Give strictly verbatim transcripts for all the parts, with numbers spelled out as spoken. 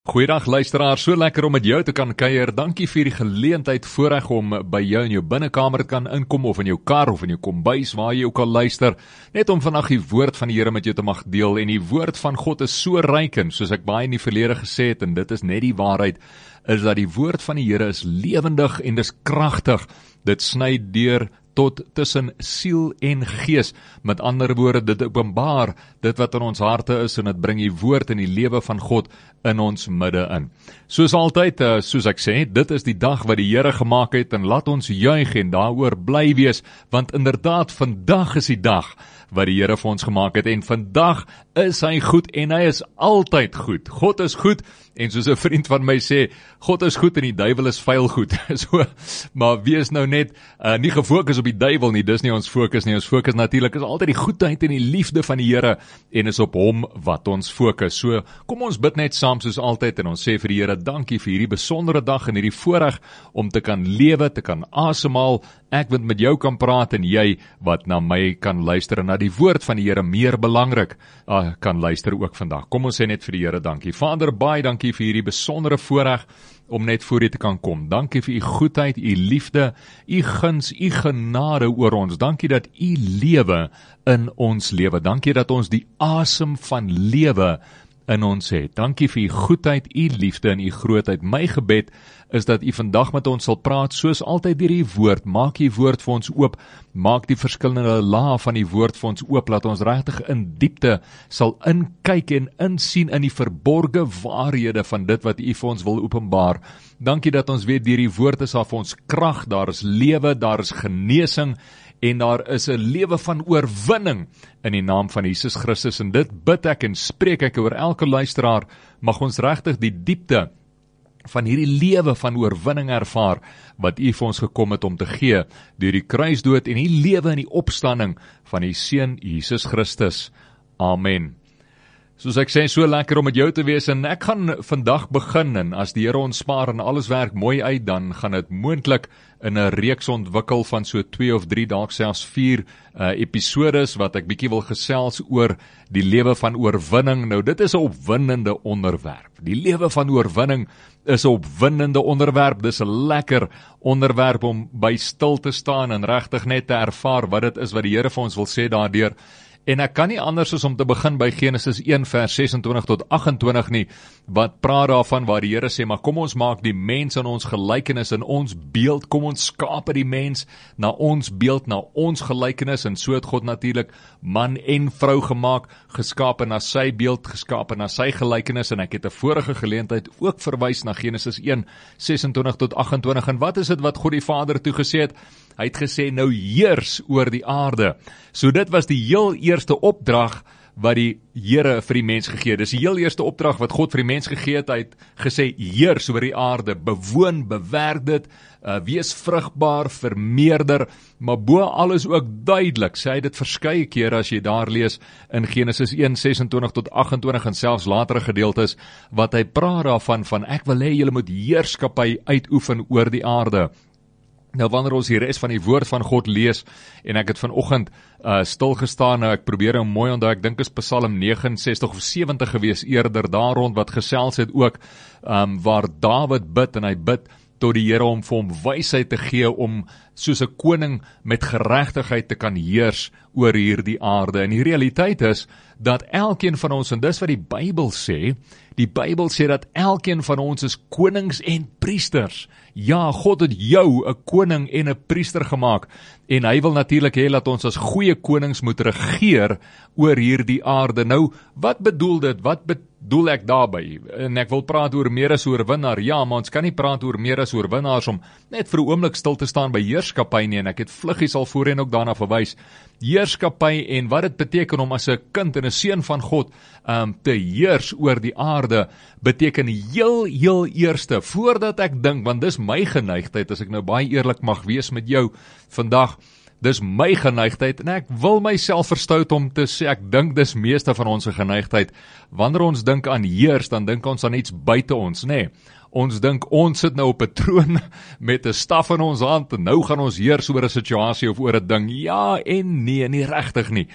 Goeiedag luisteraar, so lekker om met jou te kan kuier. Dankie vir die geleentheid voorreg om by jou in jou binnekamer te kan inkom of in jou kar of in jou kombuis waar jy ook al luister. Net om vandag die woord van die Here met jou te mag deel. En die woord van God is so ryk en soos ek baie in die verlede gesê het, en dit is net die waarheid, is dat die woord van die Here is lewendig en dis kragtig. Dit sny deur tot tussen siel en gees. Met ander woorde, dit openbaar dit wat in ons harte is en dit bring die woord en die lewe van God in ons midde in. Soos altyd, soos ek sê, dit is die dag wat die Here gemaak het en laat ons juig en daaroor bly wees, want inderdaad, vandag is die dag wat die Here vir ons gemaak het en vandag is hy goed en hy is altyd goed. God is goed en soos 'n vriend van my sê, God is goed en die duiwel is vuil goed. So, maar wees nou net uh, nie gefokus op die duiwel nie, dis nie ons fokus nie. Ons fokus natuurlik is altyd die goedheid en die liefde van die Here en is op hom wat ons fokus. So, kom ons bid net saam soos altyd en ons sê vir die Here, dankie vir hierdie besondere dag en hierdie voorreg om te kan lewe, te kan asemhaal. Ek wil met jou kan praat en jy wat na my kan luister en na die woord van die Here meer belangrik uh, kan luister ook vandag. Kom ons sê net vir die Here dankie. Vader, baie dankie vir hierdie besondere voorreg om net voor U te kan kom. Dankie vir U goedheid, U liefde, U guns, U genade oor ons. Dankie dat U lewe in ons lewe. Dankie dat ons die asem van lewe in ons het. Dankie vir U goedheid, U liefde en U grootheid. My gebed is dat U vandag met ons sal praat, soos altyd deur U woord. Maak U woord vir ons oop, maak die verskillende lae van die woord vir ons oop, laat ons regtig in diepte sal inkyk en insien in die verborgde waarhede van dit wat U vir ons wil openbaar. Dankie dat ons weet deur die woord is daar vir ons krag, daar is lewe, daar is genesing, en daar is 'n lewe van oorwinning in die naam van Jesus Christus. En dit bid ek en spreek ek oor elke luisteraar, mag ons regtig die diepte van hierdie lewe van oorwinning ervaar, wat U vir ons gekom het om te gee, deur die kruisdood en die lewe en die opstanding van die Seun Jesus Christus. Amen. Soos ek sê, so lekker om met jou te wees, en ek gaan vandag begin, en as die Here ons spaar en alles werk mooi uit, dan gaan dit moontlik in 'n reeks ontwikkel van so twee of drie, dalk selfs vier uh, episodes, wat ek bietjie wil gesels oor die lewe van oorwinning. Nou, dit is 'n opwindende onderwerp. Die lewe van oorwinning is 'n opwindende onderwerp, dis 'n lekker onderwerp om by stil te staan en regtig net te ervaar wat dit is wat die Here vir ons wil sê daardeur. En ek kan nie anders as om te begin by Genesis een vers ses en twintig tot agt en twintig nie, wat praat daarvan waar die Here sê, maar kom ons maak die mens in ons gelykenis, in ons beeld, kom ons skape die mens na ons beeld, na ons gelykenis, en so het God natuurlik man en vrou gemaak, geskape na sy beeld, geskape na sy gelykenis, en ek het 'n vorige geleentheid ook verwys na Genesis een, ses en twintig tot agt en twintig, en wat is dit wat God die Vader toe gesê het? Hy het gesê, nou heers oor die aarde. So dit was die heel eerste opdrag wat die Here vir die mens gegee het. Dis die heel eerste opdrag wat God vir die mens gegee het. Hy het gesê, heers oor die aarde, bewoon, bewerk dit, uh, wees vrugbaar, vermeerder, maar bo alles ook duidelik, sê hy dit verskeie kere as jy daar lees in Genesis een, ses en twintig tot agt en twintig en selfs latere gedeeltes, wat hy praat daarvan, van ek wil hê julle moet heerskappy uitoefen oor die aarde. Nou wanneer ons die res van die woord van God lees, en ek het vanoggend uh, stilgestaan, nou ek probeer hom mooi onthou, ek dink is Psalm negenensestig of sewentig gewees eerder daar rond, wat gesels het ook, um, waar Dawid bid, en hy bid tot die Here om vir hom wysheid te gee, om soos 'n koning met geregtigheid te kan heers oor hierdie aarde. En die realiteit is, dat elkeen van ons, en dis wat die Bybel sê, die Bybel sê dat elkeen van ons is konings en priesters. Ja, God het jou 'n koning en 'n priester gemaak, en hy wil natuurlik hê dat ons as goeie konings moet regeer oor hierdie aarde. Nou, wat bedoel dit? Wat bedoel ek daarby? En ek wil praat oor meer as oorwinnaar. Ja, maar ons kan nie praat oor meer as oorwinnaars om net vir 'n oomblik stil te staan by heerskappy nie, en ek het vluggies al voorheen ook daarna verwys. Heerskappy en wat dit beteken om as 'n kind en 'n seun van God um, te heers oor die aarde, beteken heel, heel eerste, voordat ek dink, want dis my geneigtheid, as ek nou baie eerlik mag wees met jou vandag, dis my geneigtheid, en ek wil myself verstout om te sê, ek dink dis meeste van ons geneigtheid, wanneer ons dink aan heers, dan dink ons aan iets buite ons, nee, ons dink, ons sit nou op 'n troon met 'n staf in ons hand, en nou gaan ons heers oor 'n situasie of oor 'n ding, ja en nee, nie regtig nie.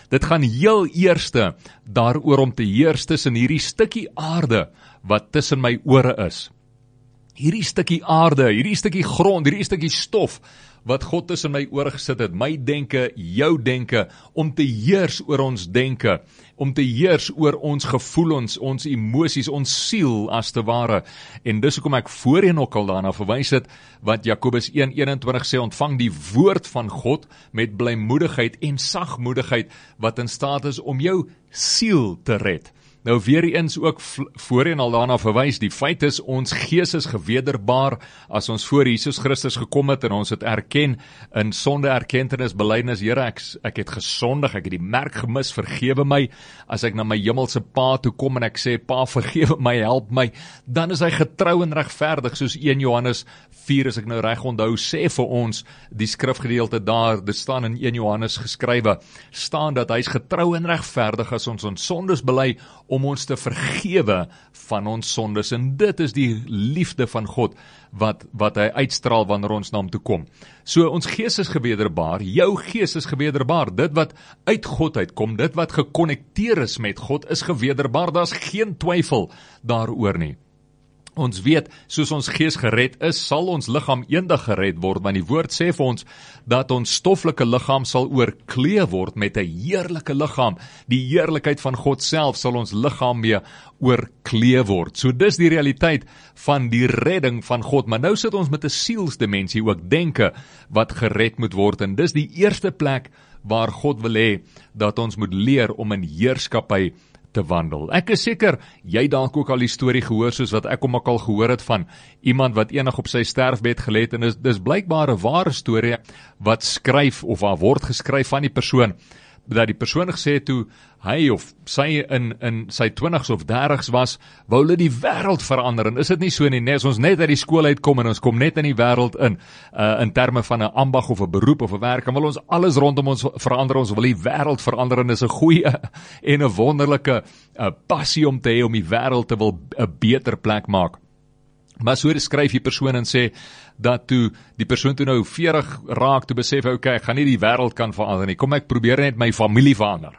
Dit gaan heel eerste daaroor om te heers tussen hierdie stukkie aarde wat tussen my ore is. Hierdie stukkie aarde, hierdie stukkie grond, hierdie stukkie stof wat God tussen my ore gesit het, my denke, jou denke, om te heers oor ons denke, om te heers oor ons gevoelens, ons emosies, ons siel as te ware. En dis hoekom ek voorheen ook al daarna verwys het, wat Jakobus een eenentwintig sê, ontvang die woord van God met blymoedigheid en sagmoedigheid, wat in staat is om jou siel te red. Nou weer eens ook voorheen al daarna verwys, die feit is, ons gees is gewederbaar, as ons voor Jesus Christus gekom het, en ons het erken, in sonde erkentenis, belydenis, Here, ek, ek het gesondig, ek het die merk gemis, vergewe my, as ek na my hemelse pa toe kom, en ek sê, pa, vergewe my, help my, dan is hy getrou en regverdig, soos een Johannes vier, as ek nou reg onthou, sê vir ons, die skrifgedeelte daar, dit staan in een Johannes geskrywe, staan dat hy is getrou en regverdig, as ons ons sondes bely, om ons te vergewe van ons sondes, en dit is die liefde van God, wat, wat hy uitstraal wanneer ons na hom toe kom. So ons gees is gewederbaar, jou gees is gewederbaar, dit wat uit God uitkom, dit wat gekonnekteer is met God, is gewederbaar, daar is geen twyfel daaroor nie. Ons weet, soos ons gees gered is, sal ons liggaam eendag gered word, want die woord sê vir ons, dat ons stoffelike liggaam sal oorklee word met 'n heerlike liggaam. Die heerlikheid van God self sal ons liggaam mee oorklee word. So dis die realiteit van die redding van God, maar nou sit ons met 'n sielsdimensie, ook denke, wat gered moet word, en dis die eerste plek waar God wil hê, dat ons moet leer om in heerskappy te wandel. Ek is seker, jy dalk ook al die storie gehoor, soos wat ek hom ook al gehoor het van iemand wat enig op sy sterfbed gelê het, en dis, dis blykbaar 'n ware storie wat skryf, of waar word geskryf van die persoon, dat die persoon gesê het toe hy of sy in, in sy twintigs of dertigs was, wou hulle die wêreld verander, en is dit nie so nie, nee, as ons net uit die skool uitkom, en ons kom net in die wêreld in, uh, in terme van 'n ambag of 'n beroep of 'n werk, en wil ons alles rondom ons verander, ons wil die wêreld verander, en is 'n goeie en 'n wonderlike uh, passie om te hê, om die wêreld te wil 'n beter plek maak. Maar so skryf die persoon en sê, dat toe die persoon toe nou veertig raak, toe besef hy, okay, ek gaan nie die wêreld kan verander nie, kom ek probeer net my familie verander.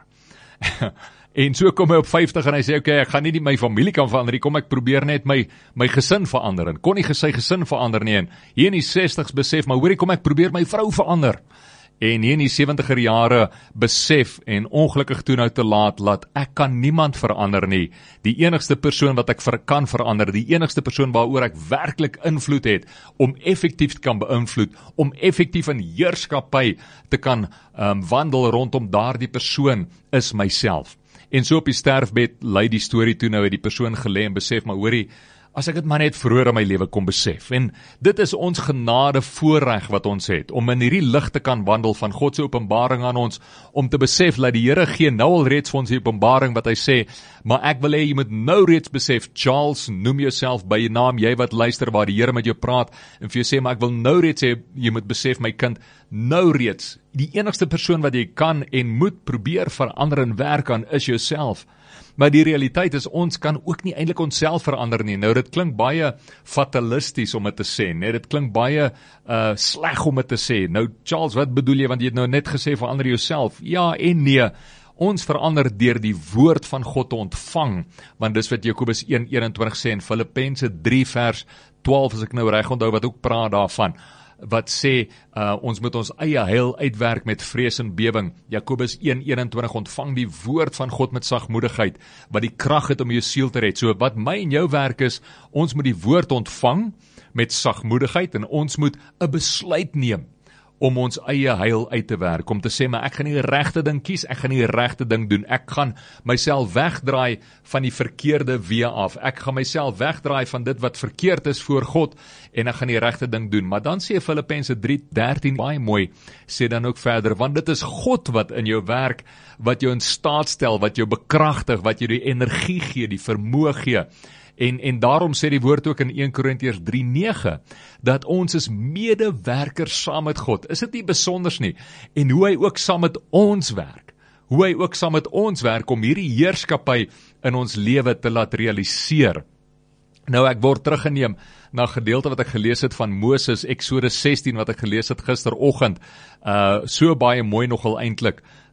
En so kom hy op vyftig en hy sê, okay, ek gaan nie my familie kan verander nie, kom ek probeer net my, my gesin verander, en kon nie sy gesin verander nie, en hier in die sestigs besef, maar hoorie, kom ek probeer my vrou verander. En hier in die sewentiger jare besef, en ongelukkig toe nou te laat, dat ek kan niemand verander nie. Die enigste persoon wat ek ver, kan verander, die enigste persoon waaroor ek werklik invloed het, om effektief te kan beïnvloed, om effektief in heerskappy te kan um, wandel rondom daardie persoon, is myself. En so op die sterfbed lei die storie toe nou het die persoon gelê en besef, maar hoorie, as ek het maar net vroeër in my lewe kom besef, en dit is ons genade voorreg wat ons het, om in hierdie lig te kan wandel van God se openbaring aan ons, om te besef, dat die Here gee nou al reeds vir ons die openbaring wat hy sê, maar ek wil hê, jy moet nou reeds besef, Charles, noem jouself by jou naam, jy wat luister waar die Here met jou praat, en vir jou sê, maar ek wil nou reeds sê, jy moet besef, my kind, nou reeds, die enigste persoon wat jy kan en moet probeer verander en werk aan, is jouself. Maar die realiteit is, ons kan ook nie eintlik onsself verander nie. Nou, dit klink baie fatalisties om dit te sê, nee, dit klink baie uh, sleg om dit te sê. Nou, Charles, wat bedoel jy, want jy het nou net gesê, verander jouself. Ja en nee, ons verander deur die woord van God te ontvang, want dis wat Jakobus een eenentwintig sê, en Filippense drie vers twaalf, as ek nou reg onthou, wat ook praat daarvan, wat sê, uh, ons moet ons eie heil uitwerk met vrees en bewing. Jakobus een eenentwintig, ontvang die woord van God met sagmoedigheid, wat die krag het om jou siel te red. So wat my en jou werk is, ons moet die woord ontvang met sagmoedigheid, en ons moet 'n besluit neem, om ons eie heil uit te werk, om te sê, maar ek gaan nie die regte ding kies, ek gaan nie die regte ding doen, ek gaan myself wegdraai van die verkeerde wee af, ek gaan myself wegdraai van dit wat verkeerd is voor God, en ek gaan die regte ding doen. Maar dan sê Filippense drie dertien, baie mooi, sê dan ook verder, want dit is God wat in jou werk, wat jou in staat stel, wat jou bekragtig, wat jou die energie gee, die vermoë gee. En, en daarom sê die woord ook in een Korintiërs drie nege, dat ons is medewerkers saam met God. Is dit nie besonders nie? En hoe hy ook saam met ons werk, hoe hy ook saam met ons werk, om hierdie heerskappy in ons lewe te laat realiseer. Nou, ek word teruggeneem na gedeelte wat ek gelees het van Moses, Eksodus sestien, wat ek gelees het gisteroggend, uh, so baie mooi nogal eintlik,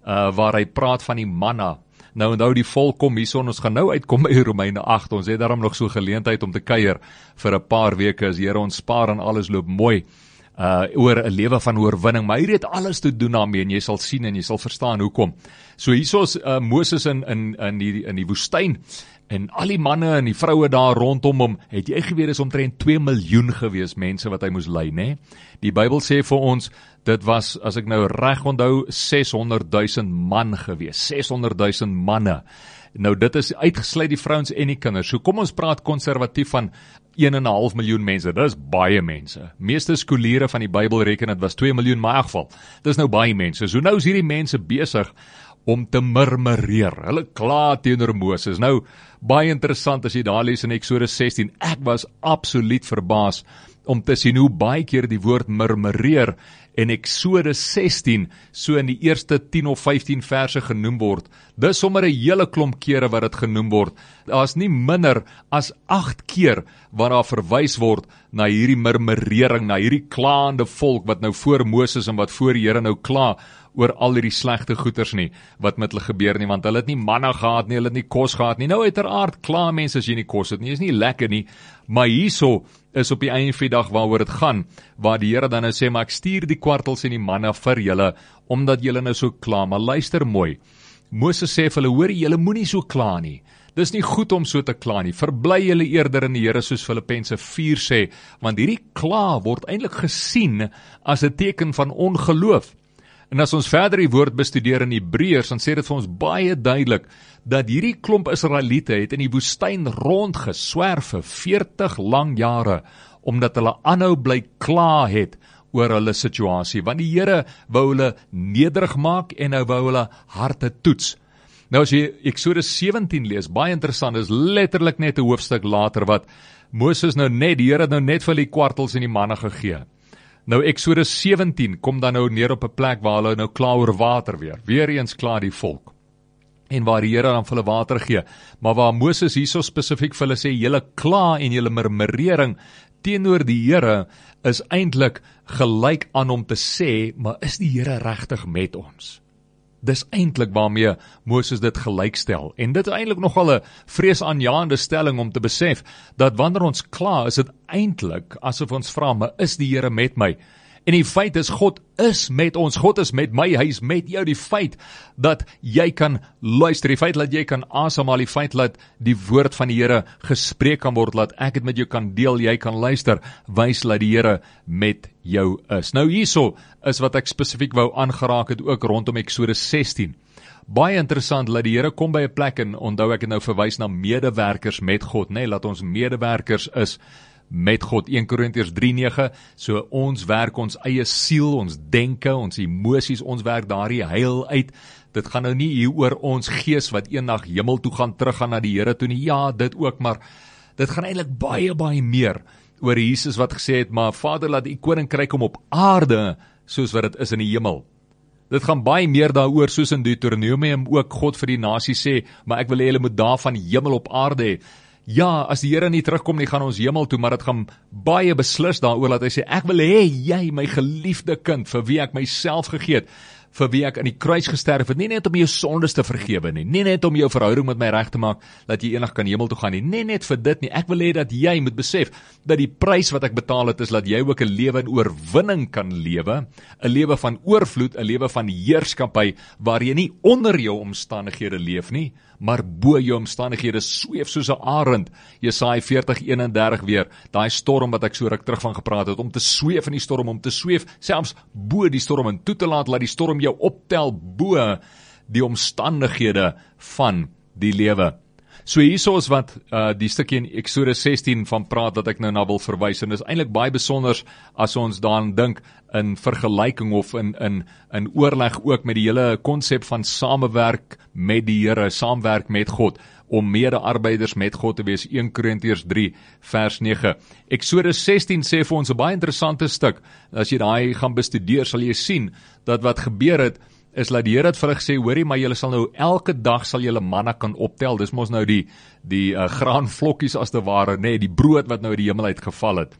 uh, waar hy praat van die manna. Nou onthou die volk kom hierson, ons gaan nou uitkom by Romeine agt, ons het daarom nog so geleentheid om te kuier vir 'n paar weke, as Here ons spaar en alles loop mooi, uh, oor 'n lewe van oorwinning, maar hier het alles te doen daarmee, en jy sal sien en jy sal verstaan hoekom. So hierso's uh, Moses in, in, in, die, in die woestyn, en al die manne en die vroue daar rondom hom, het jy geweet is omtrent twee miljoen gewees mense wat hy moes lei, né? Die Bybel sê vir ons, dit was, as ek nou reg onthou, seshonderd duisend man gewees, seshonderd duisend manne. Nou dit is uitgesluit die vrouens en die kinders, so kom ons praat konservatief van een en 'n half miljoen mense, dit is baie mense. Meeste skoliere van die Bybel reken dit was twee miljoen, maar in elk geval, dit is nou baie mense. So nou is hierdie mense besig om te murmureer, hulle kla teenoor Moses. Nou, baie interessant as jy daar lees in Eksodus sestien, ek was absoluut verbaas om te sien hoe baie keer die woord murmureer in Eksodus sestien so in die eerste tien of vyftien verse genoem word. Dis sommer 'n hele klomp kere wat dit genoem word. Daar is nie minder as agt keer waar daar verwys word na hierdie murmurering, na hierdie klaande volk wat nou voor Moses en wat voor die Here nou kla oor al hierdie slegte goeters nie, wat met hulle gebeur nie, want hulle het nie manna gehad nie, hulle het nie kos gehad nie. Nou uiteraard kla mense as jy nie kos het nie, is nie lekker nie, maar hierso is op die einde van die dag waaroor dit gaan, waar die Here dan nou sê, maar ek stuur die kwartels en die manna vir julle, omdat julle nou so kla, maar luister mooi, Moses sê vir hulle, hoor, julle moenie so kla nie, dis nie goed om so te kla nie, verbly julle eerder in die Here, soos Filippense vier sê, want hierdie kla word eintlik gesien as 'n teken van ongeloof. En as ons verder die woord bestudeer in Hebreërs, dan sê dit vir ons baie duidelik, dat hierdie klomp Israeliete het in die woestyn rondgeswerf vir veertig lang jare, omdat hulle aanhou bly kla het oor hulle situasie, want die Here wou hulle nederig maak en hy wou hulle harte toets. Nou as jy Eksodus sewentien lees, baie interessant, is letterlik net 'n hoofstuk later wat Moses nou net, die Here het nou net vir die kwartels en die manna gegee. Nou Eksodus sewentien kom dan nou neer op 'n plek waar hulle nou kla oor water weer. Weer eens kla die volk. En waar die Here dan vir hulle water gee. Maar waar Moses hierso spesifiek vir hulle sê, julle kla en julle murmurering teenoor die Here is eintlik gelyk aan om te sê, maar is die Here regtig met ons? Dis eintlik waarmee Moses dit gelykstel. En dit is eintlik nogal 'n vreesaanjaende stelling om te besef, dat wanneer ons kla, is dit eintlik asof ons vra, maar is die Here met my? En die feit is, God is met ons, God is met my, hy is met jou. Die feit dat jy kan luister, die feit dat jy kan asemhaal, die feit dat die woord van die Here gespreek kan word, dat ek het met jou kan deel, jy kan luister, wys dat die Here met jou is. Nou hierso is wat ek spesifiek wou aangeraak het, ook rondom Eksodus sestien. Baie interessant, dat die Here kom by 'n plek, en onthou ek het nou verwys na medewerkers met God, nee, laat ons medewerkers is met God, een Korintiërs drie nege, so ons werk ons eie siel, ons denke, ons emosies, ons werk daardie heil uit. Dit gaan nou nie hier oor ons gees wat eendag hemel toe gaan, terug gaan na die Here toe nie, ja, dit ook, maar dit gaan eintlik baie, baie meer oor Jesus wat gesê het, maar Vader, laat die koninkryk kom op aarde, soos wat dit is in die hemel. Dit gaan baie meer daaroor, soos in Deuteronomium ook God vir die nasie sê, maar ek wil hê julle moet daarvan hemel op aarde hê. Ja, as die Here nie terugkom nie, gaan ons hemel toe, maar dit gaan baie beslis daaroor, dat hy sê, ek wil hê jy, my geliefde kind, vir wie ek myself gegee het, vir wie ek aan die kruis gesterf het, nie net om jou sondes te vergewe nie, nie net om jou verhouding met my reg te maak, dat jy eendag kan hemel toe gaan nie, nie net vir dit nie, ek wil hê dat jy moet besef, dat die prys wat ek betaal het, is dat jy ook 'n lewe in oorwinning kan lewe, 'n lewe van oorvloed, 'n lewe van heerskappy, waar jy nie onder jou omstandighede leef nie, maar bo jou omstandighede sweef soos 'n arend. Jesaja veertig eenendertig weer, daai storm wat ek so ruk terug van gepraat het, om te sweef in die storm, om te sweef selfs bo die storm, en toe te laat, laat die storm jou optel bo die omstandighede van die lewe. So hierso is wat uh, die stukkie in Eksodus sestien van praat, dat ek nou na wil verwys, en dit is eintlik baie besonders as ons daaraan dink, in vergelyking of in, in, in oorleg ook met die hele konsep van samewerk met die Here, saamwerk met God, om mede-arbeiders met God te wees, een Korintiërs drie vers nege. Eksodus sestien sê vir ons 'n baie interessante stuk, as jy daai gaan bestudeer, sal jy sien, dat wat gebeur het, is dat die Here het vir hulle gesê, hoorie, maar julle sal nou elke dag sal julle manna kan optel, dis mos nou die, die uh, graanvlokkies as te ware, nee, die brood wat nou uit die hemel uitgeval het.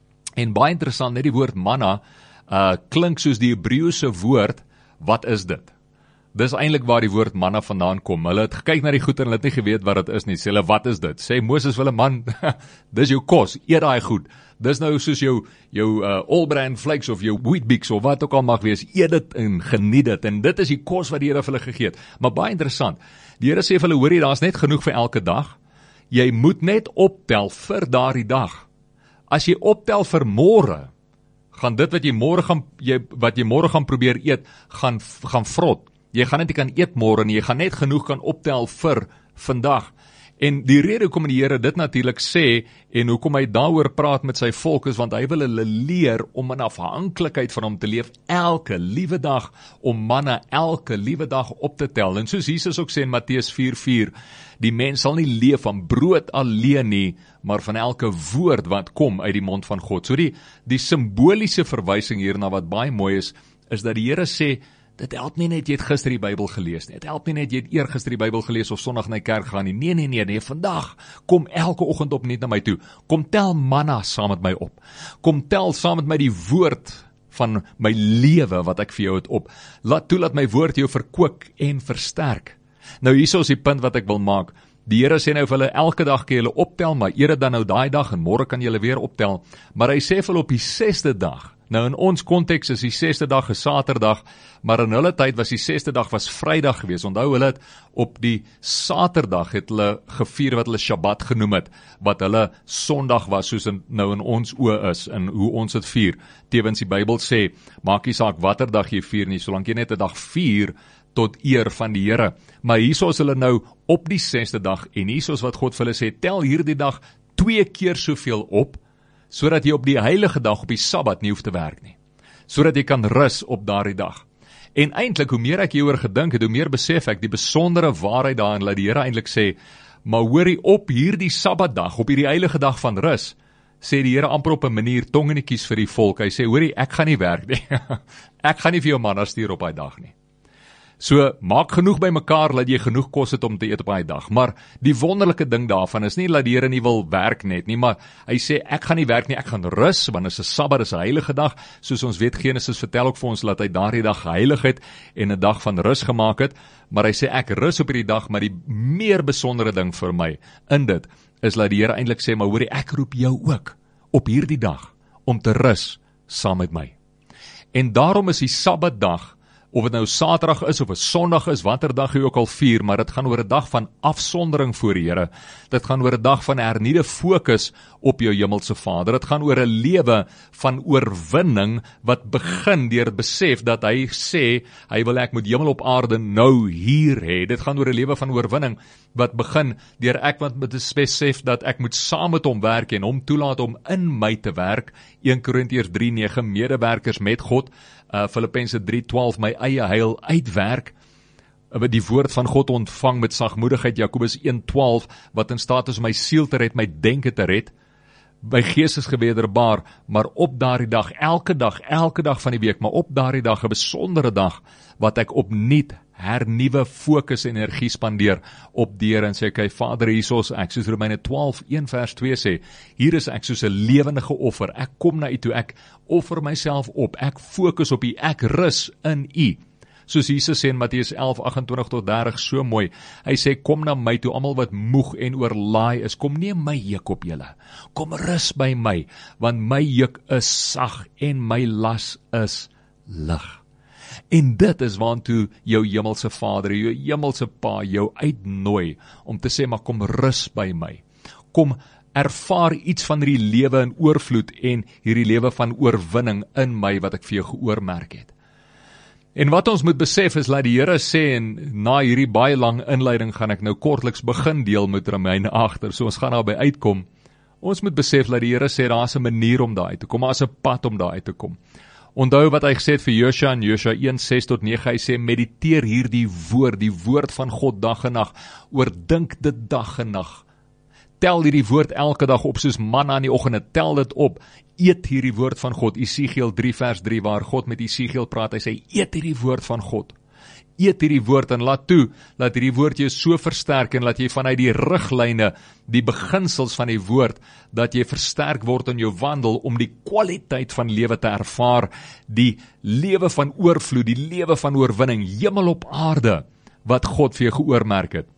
En baie interessant, net die woord manna, uh, klink soos die Hebreëse woord, wat is dit? Dis eintlik waar die woord manna vandaan kom. Hulle het gekyk na die goed en hulle het nie geweet wat dit is nie. Sê hulle, wat is dit? Sê Moses vir hulle, man, dis jou kos, eet daai goed. Dis nou soos jou, jou uh, all-bran flakes of jou Weet-Bix of wat ook al mag wees, eet dit en geniet dit. En dit is die kos wat die Here vir hulle gegee het. Maar baie interessant, die Here sê vir hulle, hoorie, daar is net genoeg vir elke dag. Jy moet net optel vir daardie dag. As jy optel vir môre, gaan dit wat jy môre gaan, jy, wat jy môre gaan probeer eet, gaan, gaan vrot. Jy gaan net nie kan eet môre nie, jy gaan net genoeg kan optel vir vandag. En die rede hoekom die Here dit natuurlik sê, en hoekom hy daaroor praat met sy volk, is want hy wil hulle leer om in afhanklikheid van hom te leef, elke liewe dag, om manna elke liewe dag op te tel. En soos Jesus ook sê in Matteus vier vier, die mens sal nie leef van brood alleen nie, maar van elke woord wat kom uit die mond van God. So die, die simboliese verwysing hierna wat baie mooi is, is dat die Here sê, dit help nie net jy het gister die Bybel gelees nie, dit help nie net jy het eergister die Bybel gelees of Sondag na die kerk gaan nie, nee, nee, nee, nee, vandag, kom elke oggend op net na my toe, kom tel manna saam met my op, kom tel saam met my die woord van my lewe wat ek vir jou het op, laat toe, laat my woord jou verkoop en versterk. Nou hierso is die punt wat ek wil maak, die Here sê nou vir hulle, elke dag kan julle optel, maar eer dan nou daai dag, en môre kan julle weer optel, maar hy sê vir hulle op die sesde dag, nou in ons konteks is die sesde dag 'n Saterdag, maar in hulle tyd was die sesde dag was Vrydag geweest. Onthou hulle het op die Saterdag het hulle gevier wat hulle Shabbat genoem het, wat hulle Sondag was, soos in, nou in ons oë is, en hoe ons het vier. Tevens die Bybel sê, maak nie saak watter dag jy vier nie, solank jy net 'n dag vier tot eer van die Here. Maar hierso is hulle nou op die sesde dag, en hierso is wat God vir hulle sê, tel hierdie dag twee keer soveel op, sodat jy op die heilige dag, op die Sabbat nie hoef te werk nie, sodat jy kan rus op daardie dag. En eintlik, hoe meer ek hieroor gedink het, hoe meer besef ek die besondere waarheid daarin, dat die Here eintlik sê, maar hoorie, op hierdie Sabbatdag, op hierdie heilige dag van rus, sê die Here amper op 'n manier tongeniekies vir die volk, hy sê, hoorie, ek gaan nie werk nie, ek gaan nie vir jou manna stuur op daai dag nie. So, maak genoeg by mekaar, laat jy genoeg kos het om te eet op daai dag. Maar die wonderlike ding daarvan is nie dat die Here nie wil werk net nie, maar hy sê, ek gaan nie werk nie, ek gaan rus, want dit is 'n Sabbat, dit is 'n heilige dag, soos ons weet, Genesis vertel ook vir ons, dat hy daardie dag geheilig het, en 'n dag van rus gemaak het, maar hy sê, ek rus op hierdie dag, maar die meer besondere ding vir my, in dit, is dat die Here eintlik sê, maar hoorie, ek roep jou ook, op hierdie dag, om te rus, saam met my. En daarom is die Sabbatdag, of het nou Saterdag is, of 'n Sondag is, watter dag jy ook al vier, maar dit gaan oor 'n dag van afsondering voor die Here. Dit gaan oor 'n dag van hernieude fokus op jou hemelse Vader. Dit gaan oor 'n lewe van oorwinning, wat begin deur besef dat hy sê, hy wil ek moet hemel op aarde nou hier hê. Dit gaan oor 'n lewe van oorwinning, wat begin deur ek wat met 'n besef dat ek moet saam met hom werk, en hom toelaat om in my te werk. Eerste Korintiërs drie nege, medewerkers met God, Uh, Filippense drie twaalf, my eie heil uitwerk, uh, die woord van God ontvang met sagmoedigheid, Jakobus een twaalf, wat in staat is om my siel te red, my denke te red, my gees is gewederbaar, maar op daardie dag, elke dag, elke dag van die week, maar op daardie dag, 'n besondere dag, wat ek opnuut hernuwe fokus en energie spandeer op die Here, en sê, okay, Vader, hiersoos ek, soos Romeine twaalf een vers twee sê, hier is ek soos 'n lewendige offer, ek kom na U toe, ek offer myself op, ek fokus op U, ek rus in U. Soos Jesus sê in Matteus elf agt en twintig tot dertig, so mooi, hy sê, kom na my toe, almal wat moeg en oorlaai is, kom neem my juk op julle, kom rus by my, want my juk is sag, en my las is lig. En dit is waantoe jou hemelse Vader, jou hemelse Pa jou uitnooi, om te sê, maar kom rus by my, kom ervaar iets van hierdie lewe in oorvloed, en hierdie lewe van oorwinning in my, wat ek vir jou geoormerk het. En wat ons moet besef is, laat die Here sê, en na hierdie baie lang inleiding, gaan ek nou kortliks begin deel met Romeine agter, so ons gaan daarby uitkom, ons moet besef, dat die Here sê, daar is 'n manier om daar uit te kom, daar is 'n pad om daar uit te kom. Onthou wat hy gesê het vir Josua in Josua een ses tot nege, hy sê, mediteer hierdie woord, die woord van God dag en nag, oordink dit dag en nag, tel hierdie woord elke dag op, soos manna in die oggende, tel dit op, eet hierdie woord van God, Esegiel drie vers drie, waar God met Esegiel praat, hy sê, eet hierdie woord van God, eet hierdie woord en laat toe, laat hierdie woord jou so versterk en laat jy vanuit die riglyne, die beginsels van die woord, dat jy versterk word in jou wandel om die kwaliteit van lewe te ervaar, die lewe van oorvloed, die lewe van oorwinning, hemel op aarde, wat God vir jou geoormerk het.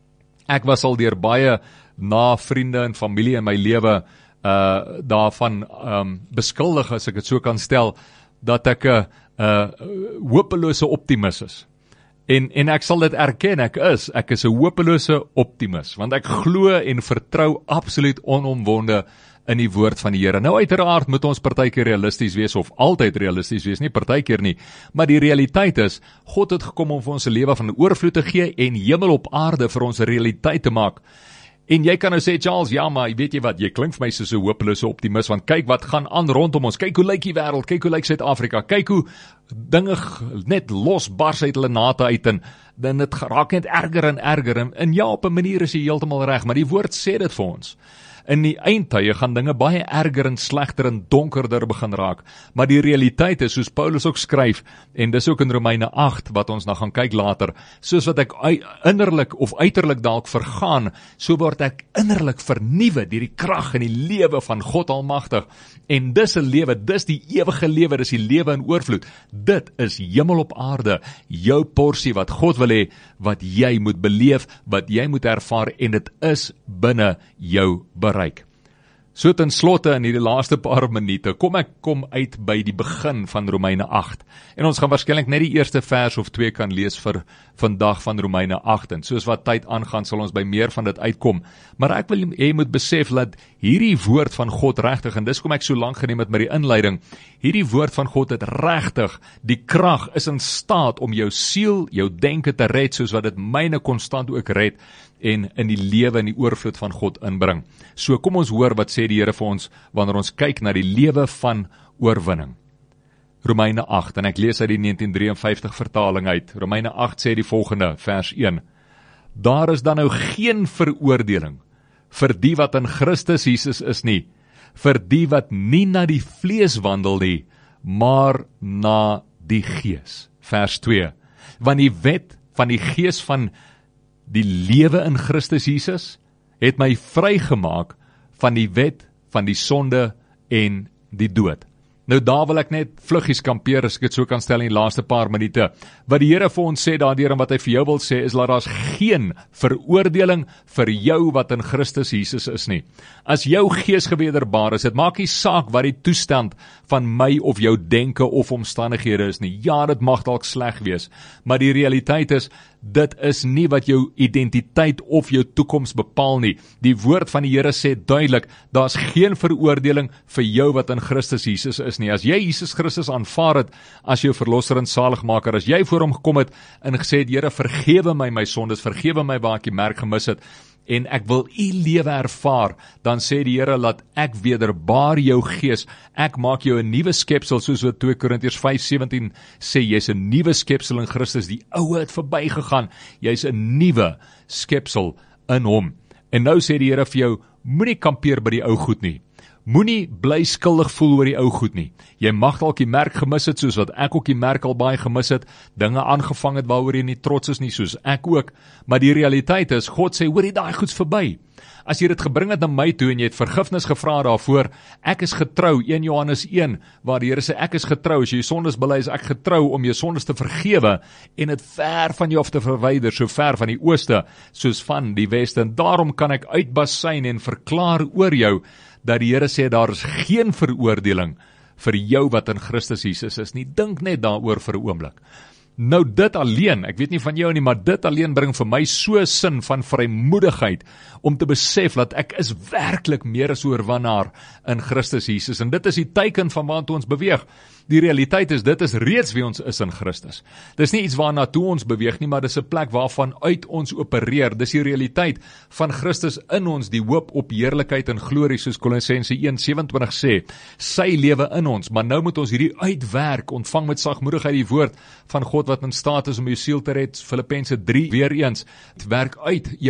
Ek was al deur baie na vriende en familie in my lewe uh, daarvan um, beskuldig, as ek het so kan stel, dat ek 'n uh, hopelose optimus is. En, en ek sal dit erken, ek is, ek is 'n hopelose optimus, want ek glo en vertrou absoluut onomwonde in die woord van die Here. Nou uiteraard moet ons partykeer realisties wees, of altyd realisties wees, nie partykeer nie, maar die realiteit is, God het gekom om vir ons 'n lewe van oorvloed te gee, en hemel op aarde vir ons 'n realiteit te maak. En jy kan nou sê, Charles, ja, maar weet jy wat, jy klink vir my soos 'n hopelose optimus, want kyk wat gaan aan rondom ons, kyk hoe lyk die wêreld, kyk hoe lyk Suid-Afrika, kyk hoe dinge net losbars uit hulle nate uit, en dan het raak net erger en erger, en, en ja, op 'n manier is jy heeltemal reg, maar die woord sê dit vir ons. In die eindtye gaan dinge baie erger en slegter en donkerder begin raak, maar die realiteit is, soos Paulus ook skryf, en dis ook in Romeine agt, wat ons nou gaan kyk later, soos wat ek innerlik of uiterlik dalk vergaan, so word ek innerlik vernuwe deur die krag en die lewe van God Almagtig, en dis 'n lewe, dis die ewige lewe, dis die lewe in oorvloed, dit is hemel op aarde, jou porsie wat God wil hê, wat jy moet beleef, wat jy moet ervaar, en dit is binne jou bereik. So ten slotte in hierdie laaste paar minute, kom ek kom uit by die begin van Romeine agt. En ons gaan waarskynlik net die eerste vers of twee kan lees vir vandag van Romeine agt. En soos wat tyd aangaan, sal ons by meer van dit uitkom. Maar ek wil jy moet besef dat hierdie woord van God regtig, en dis kom ek so lank geneem het met die inleiding, hierdie woord van God het regtig, die krag is in staat om jou siel, jou denke te red, soos wat dit myne konstant ook red, en in die lewe en die oorvloed van God inbring. So kom ons hoor wat sê die Here vir ons, wanneer ons kyk na die lewe van oorwinning. Romeine agt, en ek lees uit die negentien drieënvyftig vertaling uit. Romeine agt sê die volgende, vers een. Daar is dan nou geen veroordeling vir die wat in Christus Jesus is nie, vir die wat nie na die vlees wandel nie, maar na die gees. Vers twee. Want die wet van die gees van die lewe in Christus Jesus het my vrygemaak van die wet van die sonde en die dood. Nou daar wil ek net vluggies kampeer, as ek dit so kan stel in die laaste paar minute. Wat die Here vir ons sê daardeur en wat hy vir jou wil sê, is dat daar's geen veroordeling vir jou wat in Christus Jesus is nie. As jou gees gewederbaar is, dit maak nie saak wat die toestand van my of jou denke of omstandighede is nie. Ja, dit mag dalk sleg wees, maar die realiteit is, dit is nie wat jou identiteit of jou toekoms bepaal nie. Die woord van die Here sê duidelik, daar's geen veroordeling vir jou wat in Christus Jesus is nie. As jy Jesus Christus aanvaar het as jou verlosser en saligmaker, as jy voor hom gekom het en gesê het, Here, vergewe my my sondes, vergewe my waar ek die merk gemis het, en ek wil u lewe ervaar, dan sê die Here, laat ek wederbaar jou gees, ek maak jou 'n nuwe skepsel, soos wat twee Korintiërs vyf sewentien sê, jy's 'n nuwe skepsel in Christus, die ou het verbygegaan, jy's 'n nuwe skepsel in hom. En nou sê die Here vir jou, moenie kampeer by die ou goed nie. Moenie bly skuldig voel oor die ou goed nie. Jy mag dalk die merk gemis het, soos wat ek ook die merk al baie gemis het, dinge aangevang het waaroor jy nie trots is nie, soos ek ook, maar die realiteit is, God sê, hoor jy daai goeds verby. As jy dit gebring het na my toe, en jy het vergifnis gevra daarvoor, ek is getrou, een Johannes een, waar die Here sê, ek is getrou, as jy sondes bely, is ek getrou om jou sondes te vergewe, en het ver van jou af te verwyder, so ver van die ooste, soos van die weste, en daarom kan ek uitbasyn en verklaar oor jou, dat die Here sê, daar is geen veroordeling vir jou wat in Christus Jesus is nie. Dink net daaroor vir 'n oomblik. Nou dit alleen, ek weet nie van jou nie, maar dit alleen bring vir my so sin van vrymoedigheid, om te besef dat ek is werklik meer as oorwinnaar in Christus Jesus, en dit is die teiken van waantoe ons beweeg. Die realiteit is, dit is reeds wie ons is in Christus. Dis nie iets waarna toe ons beweeg nie, maar dis 'n plek waarvan uit ons opereer. Dis die realiteit van Christus in ons, die hoop op heerlikheid en glorie, soos Kolossense een sewentwintig sê, sy lewe in ons, maar nou moet ons hierdie uitwerk, ontvang met sagmoedigheid die woord van God wat in staat is om jou siel te red, Filippense drie, weer eens, het werk uit jou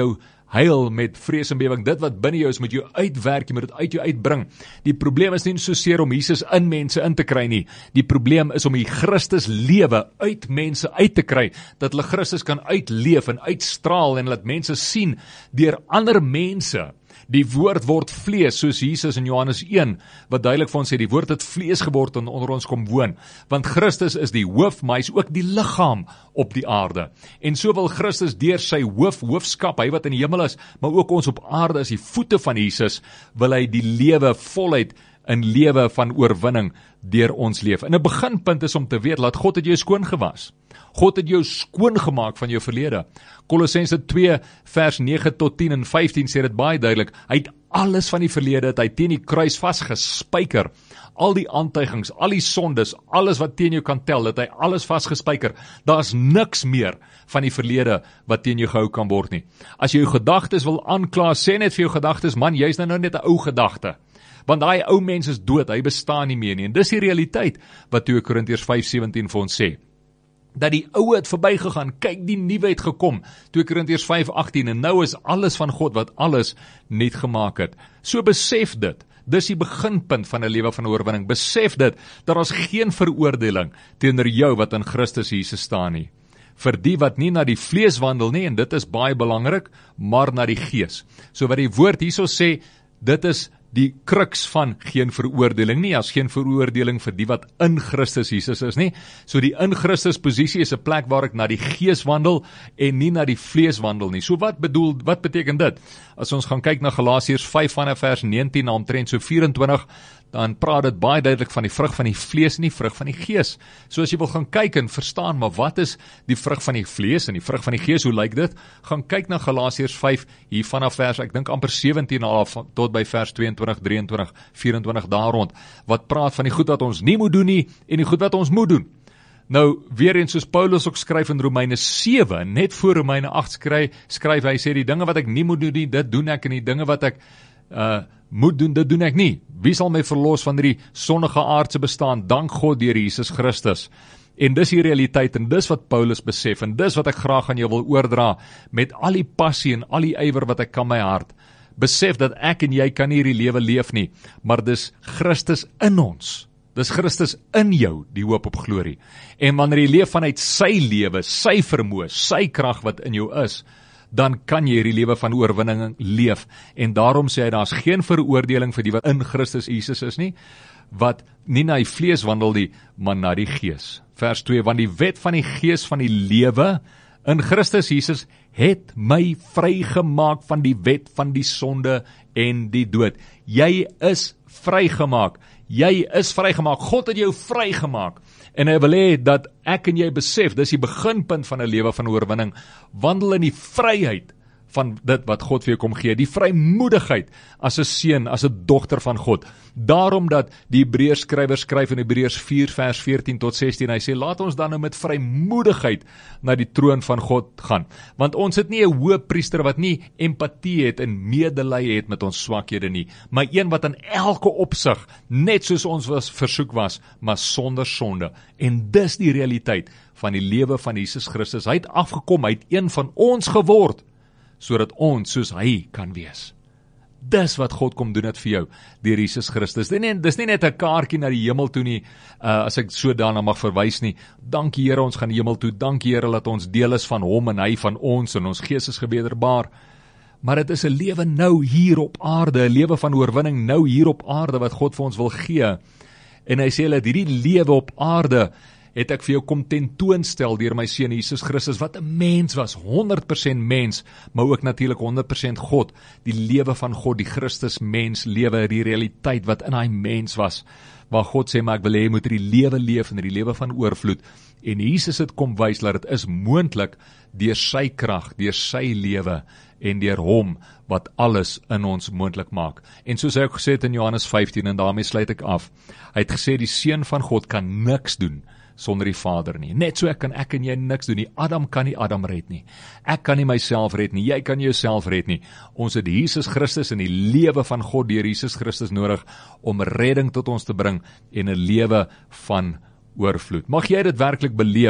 huil met vrees en bewering. Dit wat binne jou is, moet jy uitwerk, jy moet dit uit jou uitbring. Die probleem is nie soseer om Jesus in mense in te kry nie. Die probleem is om die Christus lewe uit mense uit te kry, dat hulle Christus kan uitleef en uitstraal en laat mense sien deur ander mense. Die woord word vlees, soos Jesus in Johannes een, wat duidelik vir ons sê, die woord het vlees geword en onder ons kom woon. Want Christus is die hoof, maar hy is ook die liggaam op die aarde. En so wil Christus deur sy hoof, hoofskap, hy wat in die hemel is, maar ook ons op aarde as die voete van Jesus, wil hy die lewe voluit in lewe van oorwinning deur ons leef. En 'n beginpunt is om te weet, laat God het jou skoon gewas. God het jou skoon gemaak van jou verlede. Kolossense twee vers nege tot tien en vyftien sê dit baie duidelik. Hy het alles van die verlede, het hy teen die kruis vasgespyker. Al die aantuigings, al die sondes, alles wat teen jou kan tel, het hy alles vasgespyker. Daar's niks meer van die verlede wat teen jou gehou kan word nie. As jy jou gedagtes wil aankla, sê net vir jou gedagtes, man, jy's nou net 'n ou gedagte. Want daai ou mens is dood, hy bestaan nie meer nie. En dis die realiteit wat twee Korintiërs vyf sewentien vir ons sê. Dat die ouwe het verbygegaan, kyk die nuwe het gekom, twee Korintiërs vyf agtien, en nou is alles van God wat alles nuut gemaak het. So besef dit, dis die beginpunt van 'n lewe van oorwinning, besef dit, dat ons geen veroordeling teenoor jou wat in Christus Jesus staan nie. Vir die wat nie na die vlees wandel nie, en dit is baie belangrik, maar na die gees. So wat die woord hierso sê, dit is die kruks van geen veroordeling nie, as geen veroordeling vir die wat in Christus Jesus is nie. So die in Christus posisie is 'n plek waar ek na die gees wandel en nie na die vlees wandel nie. So wat bedoel, wat beteken dit? As ons gaan kyk na Galasiërs vyf vanaf vers negentien na omtrent so vyf en twintig, dan praat dit baie duidelik van die vrug van die vlees en die vrug van die gees. So as jy wil gaan kyk en verstaan, maar wat is die vrug van die vlees en die vrug van die gees, hoe lyk dit? Gaan kyk na Galasiërs vyf, hier vanaf vers, ek dink amper sewentien af, tot by vers tweeëntwintig, drieëntwintig, vyf-en-twintig daar rond, wat praat van die goed wat ons nie moet doen nie, en die goed wat ons moet doen. Nou, weer eens soos Paulus ook skryf in Romeine sewe, net voor Romeine agt skryf, skryf hy sê, die dinge wat ek nie moet doen nie, dit doen ek, en die dinge wat ek uh, moet doen, dit doen ek nie. Wie sal my verlos van die sondige aardse bestaan? Dank God deur Jesus Christus. En dis die realiteit, en dis wat Paulus besef, en dis wat ek graag aan jou wil oordra, met al die passie en al die ywer wat ek kan my hart. Besef dat ek en jy kan nie hierdie lewe leef nie, maar dis Christus in ons. Dis Christus in jou, die hoop op glorie. En wanneer jy leef vanuit sy lewe, sy vermoë, sy krag wat in jou is, dan kan jy hierdie lewe van oorwinning leef. En daarom sê hy, daar is geen veroordeling vir die wat in Christus Jesus is nie, wat nie na die vlees wandel nie, maar na die gees. Vers twee, want die wet van die gees van die lewe in Christus Jesus het my vrygemaak van die wet van die sonde en die dood. Jy is vrygemaak. Jy is vrygemaak. God het jou vrygemaak. En hy wil hê dat ek en jy besef, dis die beginpunt van 'n lewe van oorwinning, wandel in die vryheid van dit wat God vir jou kom gee, die vrymoedigheid as 'n seun, as 'n dogter van God. Daarom dat die Hebreërs skrywer skryf in Hebreërs vier vers veertien tot sestien, hy sê, laat ons dan nou met vrymoedigheid na die troon van God gaan. Want ons het nie 'n hoëpriester wat nie empatie het en medelee het met ons swakhede nie, maar een wat in elke opsig, net soos ons was versoek was, maar sonder sonde. En dis die realiteit van die lewe van Jesus Christus. Hy het afgekom, hy het een van ons geword, sodat ons soos hy kan wees. Dis wat God kom doen het vir jou, deur Jesus Christus. Dis nie, dis nie net 'n kaartjie na die hemel toe nie, uh, as ek so daarna mag verwys nie. Dankie Here, ons gaan die hemel toe. Dankie Here, dat ons deel is van hom en hy van ons, en ons gees is gebederbaar. Maar dit is 'n lewe nou hier op aarde, 'n lewe van oorwinning nou hier op aarde, wat God vir ons wil gee. En hy sê dat hierdie lewe op aarde het ek vir jou kom tentoonstel deur my seun Jesus Christus, wat 'n mens was, honderd persent mens, maar ook natuurlik honderd persent God, die lewe van God, die Christus mens lewe, die realiteit wat in hy mens was, waar God sê, maar ek wil hê jy moet die lewe leef, en die lewe van oorvloed, en Jesus het kom wys, dat dit is moontlik, deur sy krag, deur sy lewe, en deur hom, wat alles in ons moontlik maak. En soos hy ook gesê het in Johannes vyftien, en daarmee sluit ek af, hy het gesê, die seun van God kan niks doen, sonder die Vader nie. Net so ek kan ek en jy niks doen nie. Adam kan nie Adam red nie. Ek kan nie myself red nie. Jy kan jouself red nie. Ons het Jesus Christus en die lewe van God deur Jesus Christus nodig om redding tot ons te bring en 'n lewe van oorvloed. Mag jy dit werklik beleef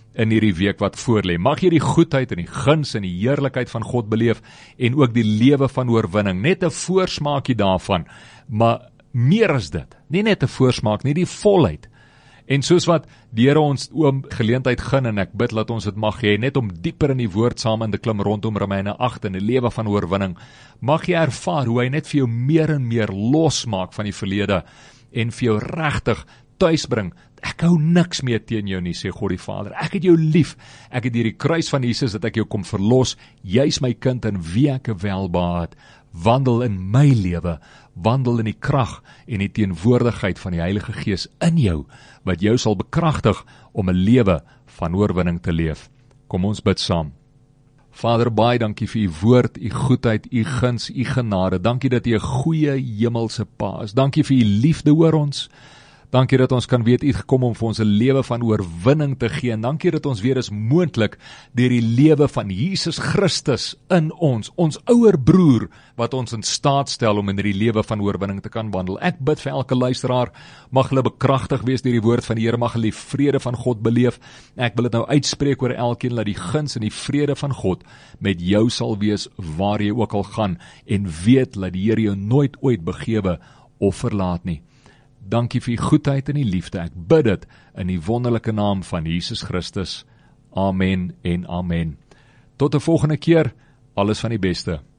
in hierdie week wat voorlê. Mag jy die goedheid en die guns en die heerlikheid van God beleef en ook die lewe van oorwinning. Net 'n voorsmaakie daarvan, maar meer as dit. Nie net 'n voorsmaak, nie die volheid. En soos wat die Here ons oom geleentheid gun en ek bid dat ons dit mag hê, net om dieper in die woord saam in te klim rondom Romeine agt en die lewe van oorwinning, mag jy ervaar hoe hy net vir jou meer en meer losmaak van die verlede en vir jou regtig tuisbring. Ek hou niks meer teen jou nie, sê God die Vader. Ek het jou lief. Ek het deur die kruis van Jesus dat ek jou kom verlos. Jy's my kind in wie ek welbehaag. Wandel in my lewe, wandel in die krag en die teenwoordigheid van die Heilige Gees in jou, wat jou sal bekragtig om 'n lewe van oorwinning te leef. Kom ons bid saam. Vader, baie dankie vir u woord, u goedheid, u guns, u genade. Dankie dat u 'n goeie hemelse Pa is. Dankie vir u liefde oor ons. Dankie dat ons kan weet, u het gekom om vir ons 'n lewe van oorwinning te gee. En dankie dat ons weer is moontlik deur die lewe van Jesus Christus in ons, ons ouer broer, wat ons in staat stel om in die lewe van oorwinning te kan wandel. Ek bid vir elke luisteraar, mag hulle bekragtig wees deur die woord van die Here, mag hulle die vrede van God beleef. Ek wil dit nou uitspreek oor elkeen, dat die guns en die vrede van God met jou sal wees waar jy ook al gaan, en weet dat die Here jou nooit ooit begewe of verlaat nie. Dankie vir die goedheid en die liefde. Ek bid dit in die wonderlike naam van Jesus Christus. Amen en amen. Tot 'n volgende keer, alles van die beste.